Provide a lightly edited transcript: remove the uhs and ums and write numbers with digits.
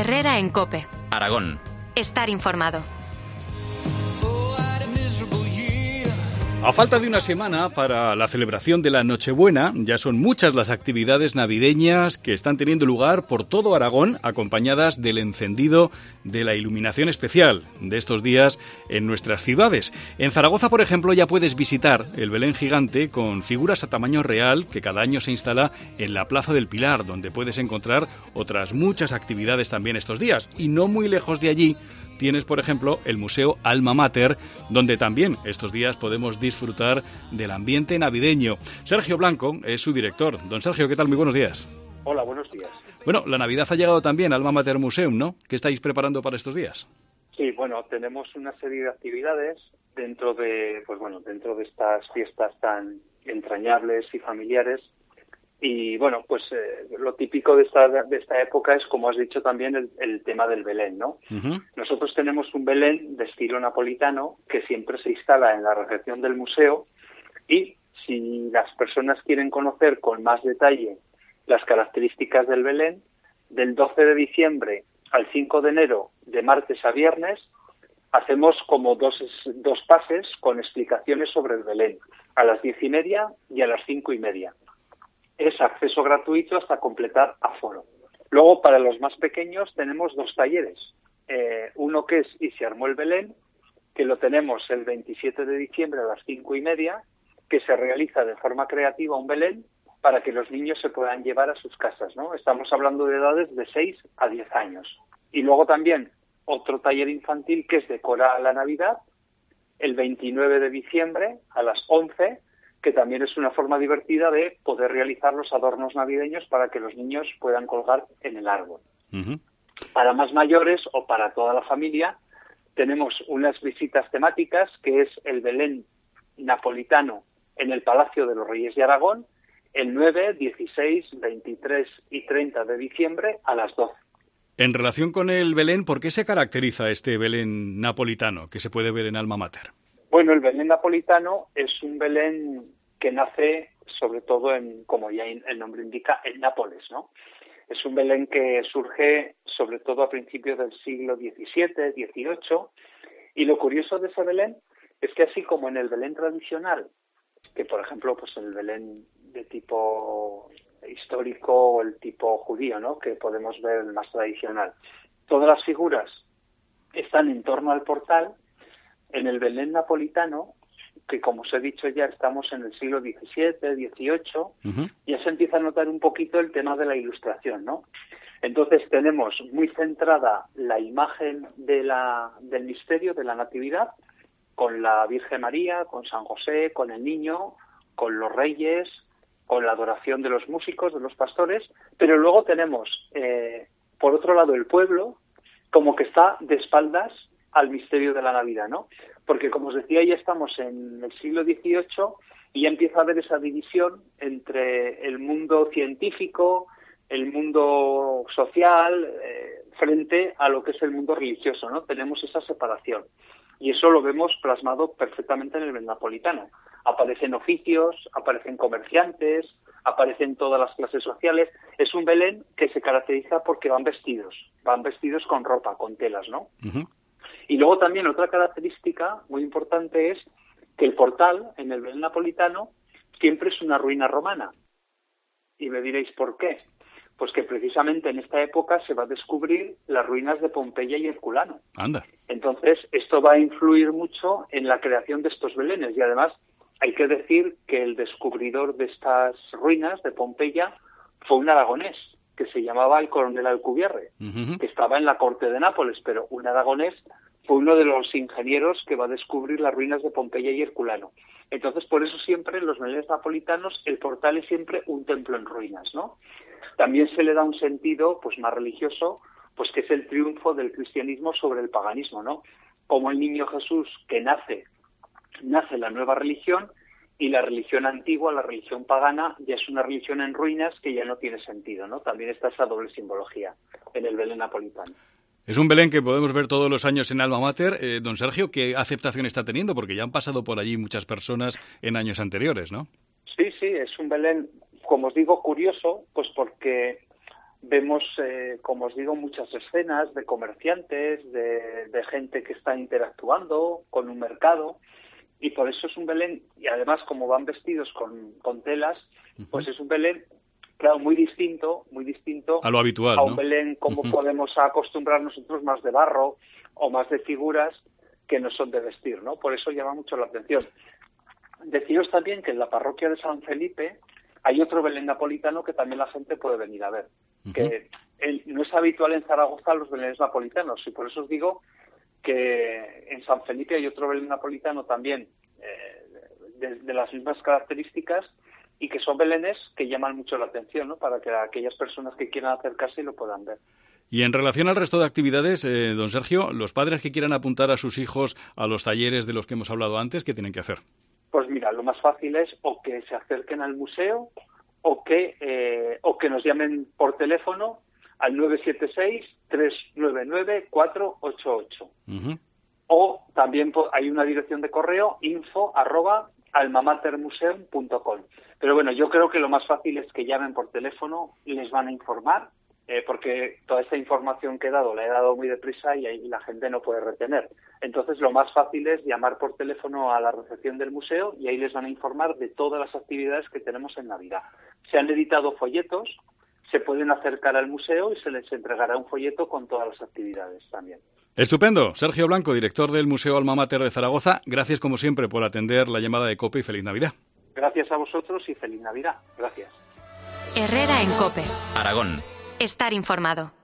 Herrera en COPE. Aragón. Estar informado. A falta de una semana para la celebración de la Nochebuena, ya son muchas las actividades navideñas que están teniendo lugar por todo Aragón, acompañadas del encendido de la iluminación especial de estos días en nuestras ciudades. En Zaragoza, por ejemplo, ya puedes visitar el Belén gigante con figuras a tamaño real que cada año se instala en la Plaza del Pilar, donde puedes encontrar otras muchas actividades también estos días. Y no muy lejos de allí tienes, por ejemplo, el Museo Alma Mater, donde también estos días podemos disfrutar del ambiente navideño. Sergio Blanco es su director. Don Sergio, ¿qué tal? Muy buenos días. Hola, buenos días. Bueno, la Navidad ha llegado también al Alma Mater Museum, ¿no? ¿Qué estáis preparando para estos días? Sí, bueno, tenemos una serie de actividades dentro de estas fiestas tan entrañables y familiares. Y bueno, pues lo típico de esta época es, como has dicho también, el tema del Belén, ¿no? Uh-huh. Nosotros tenemos un Belén de estilo napolitano que siempre se instala en la recepción del museo, y si las personas quieren conocer con más detalle las características del Belén, del 12 de diciembre al 5 de enero, de martes a viernes, hacemos como dos pases con explicaciones sobre el Belén, a las 10:30 y a las 5:30. Es acceso gratuito hasta completar aforo. Luego, para los más pequeños, tenemos dos talleres. Uno que es ¿Y se armó el Belén?, que lo tenemos el 27 de diciembre a las 5:30, que se realiza de forma creativa un Belén para que los niños se puedan llevar a sus casas, ¿no? Estamos hablando de edades de 6 a 10 años. Y luego también otro taller infantil que es Decora la Navidad, el 29 de diciembre a las 11, que también es una forma divertida de poder realizar los adornos navideños para que los niños puedan colgar en el árbol. Uh-huh. Para más mayores o para toda la familia tenemos unas visitas temáticas, que es el Belén napolitano en el Palacio de los Reyes de Aragón, el 9, 16, 23 y 30 de diciembre a las 12. En relación con el Belén, ¿por qué se caracteriza este Belén napolitano que se puede ver en Alma Mater? Bueno, el Belén napolitano es un Belén que nace sobre todo como ya el nombre indica, en Nápoles, ¿no? Es un Belén que surge sobre todo a principios del siglo XVII, XVIII, y lo curioso de ese Belén es que así como en el Belén tradicional, que por ejemplo pues el Belén de tipo histórico o el tipo judío, ¿no?, que podemos ver el más tradicional, todas las figuras están en torno al portal. En el Belén napolitano, que como os he dicho ya estamos en el siglo XVII, XVIII, uh-huh, ya se empieza a notar un poquito el tema de la ilustración, ¿no? Entonces tenemos muy centrada la imagen del misterio de la Natividad, con la Virgen María, con San José, con el niño, con los reyes, con la adoración de los músicos, de los pastores, pero luego tenemos, por otro lado, el pueblo, como que está de espaldas al misterio de la Navidad, ¿no? Porque, como os decía, ya estamos en el siglo XVIII y ya empieza a haber esa división entre el mundo científico, el mundo social, frente a lo que es el mundo religioso, ¿no? Tenemos esa separación. Y eso lo vemos plasmado perfectamente en el Belén napolitano. Aparecen oficios, aparecen comerciantes, aparecen todas las clases sociales. Es un Belén que se caracteriza porque van vestidos con ropa, con telas, ¿no? Uh-huh. Y luego también otra característica muy importante es que el portal en el Belén napolitano siempre es una ruina romana. Y me diréis, ¿por qué? Pues que precisamente en esta época se va a descubrir las ruinas de Pompeya y Herculano. Anda. Entonces, esto va a influir mucho en la creación de estos belenes. Y además, hay que decir que el descubridor de estas ruinas de Pompeya fue un aragonés, que se llamaba el coronel Alcubierre, uh-huh, que estaba en la corte de Nápoles, pero un aragonés fue uno de los ingenieros que va a descubrir las ruinas de Pompeya y Herculano. Entonces, por eso siempre en los belenes napolitanos el portal es siempre un templo en ruinas, ¿no? También se le da un sentido pues más religioso, pues que es el triunfo del cristianismo sobre el paganismo, ¿no? Como el niño Jesús que nace la nueva religión, y la religión antigua, la religión pagana, ya es una religión en ruinas que ya no tiene sentido, ¿no? También está esa doble simbología en el Belén napolitano. Es un Belén que podemos ver todos los años en Alma Mater. Don Sergio, ¿qué aceptación está teniendo? Porque ya han pasado por allí muchas personas en años anteriores, ¿no? Sí, es un Belén, como os digo, curioso, pues porque vemos, como os digo, muchas escenas de comerciantes, de gente que está interactuando con un mercado, y por eso es un Belén, y además como van vestidos con telas, pues es un Belén, claro, muy distinto a lo habitual, a un ¿no? Belén como podemos acostumbrar nosotros, más de barro o más de figuras que no son de vestir, ¿no? Por eso llama mucho la atención. Deciros también que en la parroquia de San Felipe hay otro Belén napolitano que también la gente puede venir a ver. Que no es habitual en Zaragoza los Belenes napolitanos, y por eso os digo que en San Felipe hay otro Belén napolitano también de las mismas características, y que son belenes que llaman mucho la atención, ¿no? Para que aquellas personas que quieran acercarse lo puedan ver. Y en relación al resto de actividades, don Sergio, los padres que quieran apuntar a sus hijos a los talleres de los que hemos hablado antes, ¿qué tienen que hacer? Pues mira, lo más fácil es o que se acerquen al museo o que nos llamen por teléfono al 976-399-488. O también hay una dirección de correo info@almamatermuseum.com. Pero bueno, yo creo que lo más fácil es que llamen por teléfono y les van a informar, porque toda esta información que he dado la he dado muy deprisa y ahí la gente no puede retener. Entonces lo más fácil es llamar por teléfono a la recepción del museo y ahí les van a informar de todas las actividades que tenemos en Navidad. Se han editado folletos, se pueden acercar al museo y se les entregará un folleto con todas las actividades también. Estupendo. Sergio Blanco, director del Museo Alma Mater de Zaragoza, gracias como siempre por atender la llamada de COPE y feliz Navidad. Gracias a vosotros y feliz Navidad. Gracias. Herrera en COPE. Aragón. Estar informado.